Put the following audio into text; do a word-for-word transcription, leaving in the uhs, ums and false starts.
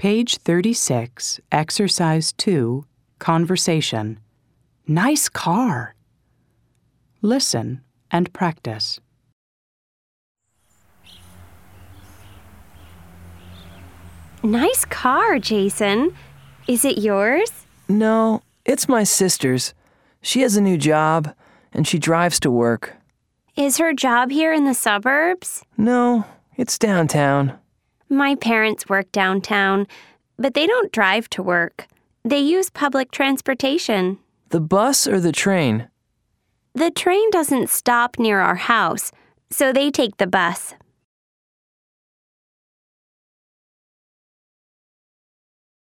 Page thirty-six, Exercise two, Conversation. Nice car. Listen and practice. Nice car, Jason. Is it yours? No, it's my sister's. She has a new job, and she drives to work. Is her job here in the suburbs? No, it's downtown. My parents work downtown, but they don't drive to work. They use public transportation. The bus or the train? The train doesn't stop near our house, so they take the bus.